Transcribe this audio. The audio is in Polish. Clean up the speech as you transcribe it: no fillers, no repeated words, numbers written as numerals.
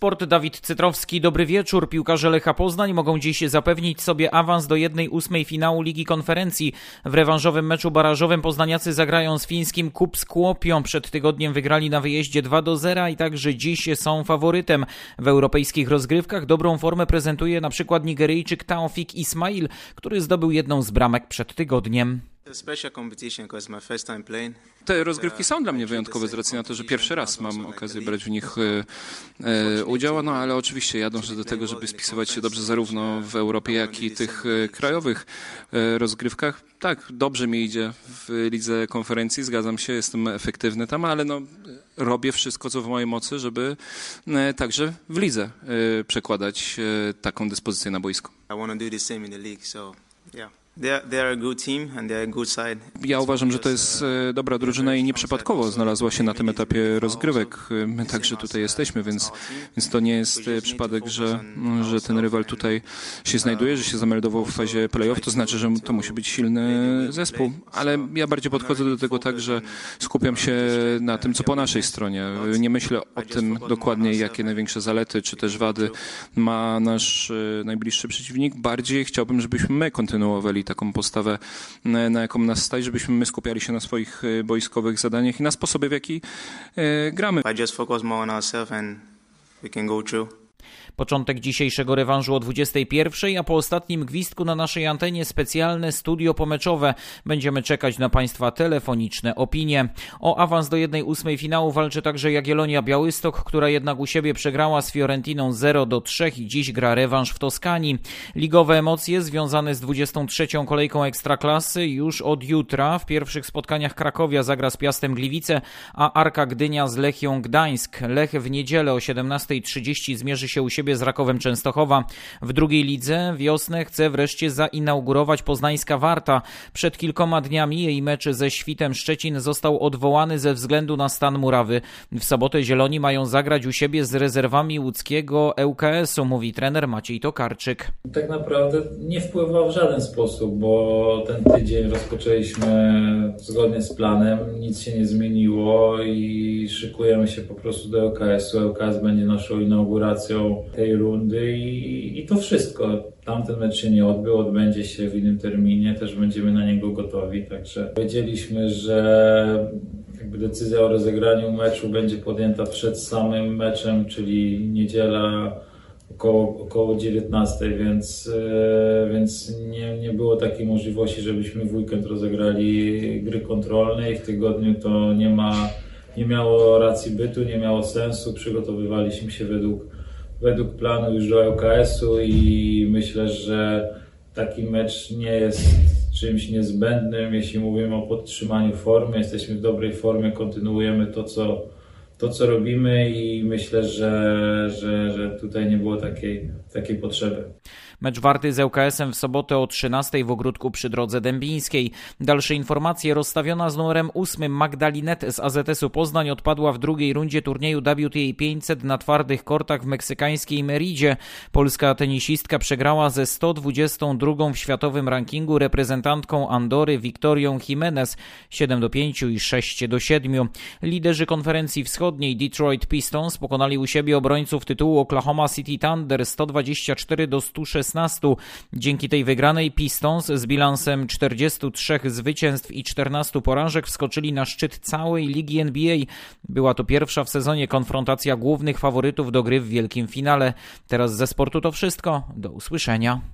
Sport, Dawid Cytrowski. Dobry wieczór. Piłkarze Lecha Poznań mogą dziś zapewnić sobie awans do 1/8 finału Ligi Konferencji. W rewanżowym meczu barażowym poznaniacy zagrają z fińskim KuPS Skłopią. Przed tygodniem wygrali na wyjeździe 2-0 i także dziś są faworytem. W europejskich rozgrywkach dobrą formę prezentuje na przykład Nigeryjczyk Taofik Ismail, który zdobył jedną z bramek przed tygodniem. Te rozgrywki są dla mnie wyjątkowe z racji na to, że pierwszy raz mam okazję brać w nich udział, ale oczywiście ja dążę do tego, żeby spisywać się dobrze zarówno w Europie, jak i tych krajowych rozgrywkach. Tak, dobrze mi idzie w lidze konferencji, zgadzam się, jestem efektywny tam, ale robię wszystko, co w mojej mocy, żeby także w lidze przekładać taką dyspozycję na boisko. Ja uważam, że to jest dobra drużyna i nieprzypadkowo znalazła się na tym etapie rozgrywek. My także tutaj jesteśmy, więc to nie jest przypadek, że ten rywal tutaj się znajduje, że się zameldował w fazie play-off. To znaczy, że to musi być silny zespół. Ale ja bardziej podchodzę do tego tak, że skupiam się na tym, co po naszej stronie. Nie myślę o tym dokładnie, jakie największe zalety czy też wady ma nasz najbliższy przeciwnik. Bardziej chciałbym, żebyśmy my kontynuowali taką postawę, na jaką nas stać, żebyśmy my skupiali się na swoich boiskowych zadaniach i na sposobie, w jaki gramy. Początek dzisiejszego rewanżu o 21:00, a po ostatnim gwizdku na naszej antenie specjalne studio pomeczowe. Będziemy czekać na Państwa telefoniczne opinie. O awans do 1/8 finału walczy także Jagiellonia Białystok, która jednak u siebie przegrała z Fiorentiną 0-3 i dziś gra rewanż w Toskanii. Ligowe emocje związane z 23. kolejką Ekstraklasy już od jutra. W pierwszych spotkaniach Krakowia zagra z Piastem Gliwice, a Arka Gdynia z Lechią Gdańsk. Lech w niedzielę o 17:30 zmierzy się u siebie z Rakowem Częstochowa. W drugiej lidze wiosnę chce wreszcie zainaugurować poznańska Warta. Przed kilkoma dniami jej mecz ze Świtem Szczecin został odwołany ze względu na stan murawy. W sobotę Zieloni mają zagrać u siebie z rezerwami łódzkiego ŁKS-u, mówi trener Maciej Tokarczyk. Tak naprawdę nie wpływa w żaden sposób, bo ten tydzień rozpoczęliśmy zgodnie z planem, nic się nie zmieniło i szykujemy się po prostu do ŁKS-u. ŁKS będzie naszą inauguracją tej rundy i to wszystko. Tamten mecz się nie odbędzie się w innym terminie, też będziemy na niego gotowi, także wiedzieliśmy, że decyzja o rozegraniu meczu będzie podjęta przed samym meczem, czyli niedziela około 19:00, więc nie było takiej możliwości, żebyśmy w weekend rozegrali gry kontrolne i w tygodniu to nie miało racji bytu, nie miało sensu. Przygotowywaliśmy się według planu już do ŁKS-u i myślę, że taki mecz nie jest czymś niezbędnym, jeśli mówimy o podtrzymaniu formy. Jesteśmy w dobrej formie, kontynuujemy to, co robimy i myślę, że tutaj nie było takiej potrzeby. Mecz Warty z ŁKS-em w sobotę o 13:00 w ogródku przy Drodze Dębińskiej. Dalsze informacje: rozstawiona z numerem 8 Magdalinet z AZS-u Poznań odpadła w drugiej rundzie turnieju WTA 500 na twardych kortach w meksykańskiej Meridzie. Polska tenisistka przegrała ze 122 w światowym rankingu reprezentantką Andory Wiktorią Jimenez 7-5 i 6-7. Liderzy konferencji wschodniej Detroit Pistons pokonali u siebie obrońców tytułu Oklahoma City Thunder 124-116. Dzięki tej wygranej Pistons z bilansem 43 zwycięstw i 14 porażek wskoczyli na szczyt całej ligi NBA. Była to pierwsza w sezonie konfrontacja głównych faworytów do gry w wielkim finale. Teraz ze sportu to wszystko. Do usłyszenia.